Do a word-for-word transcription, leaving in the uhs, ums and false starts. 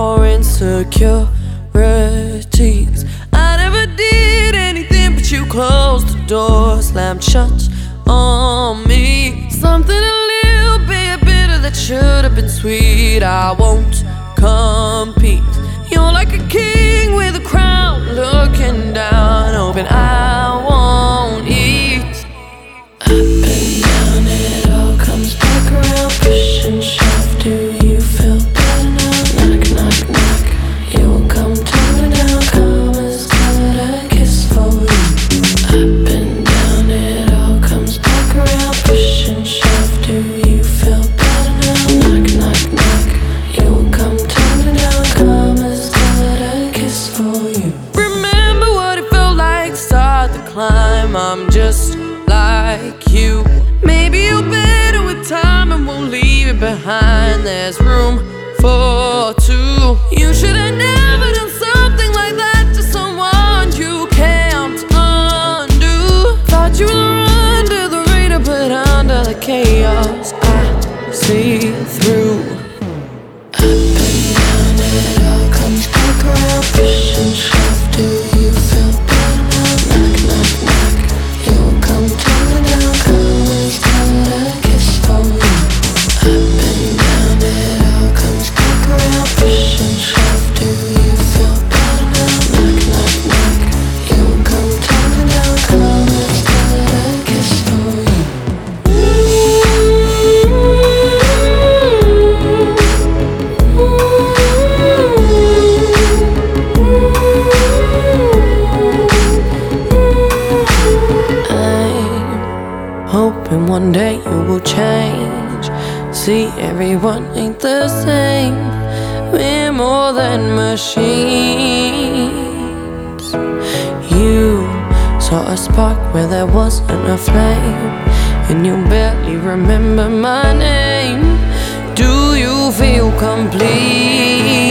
your insecurities. I never did anything but you closed the door, slammed shut on me. Something a little bit bitter that should have been sweet. I won't compete. You're like a king with a crown, looking down, hoping I won't eat. Up and down, it all comes back around, push and shove. Do you feel better now? Knock, knock, knock. You will come tumbling down, come as good a kiss for you. Up and down, it all comes back around, push and shove. Do you feel better now? Knock, knock, knock. You will come tumbling down, come as good a kiss for you. Remember what it felt like to start the climb. I'm just like you. Maybe you're better with time and we'll leave it behind. There's room for two. You should have never done something like that to someone you can't undo. Thought you were under the radar, but under the chaos I see through. Up and down, it all comes back around, push and shove. Do you feel better now? Knock, knock, knock. You will come tumbling down, come as good a kiss for you. Up and down, it all comes back around, push and shove. Do you feel better now? Knock, knock, knock. You will come tumbling down, come as good a kiss for you. Hoping one day you will change. See, everyone ain't the same. We're more than machines. You saw a spark where there wasn't a flame, and you barely remember my name. Do you feel complete?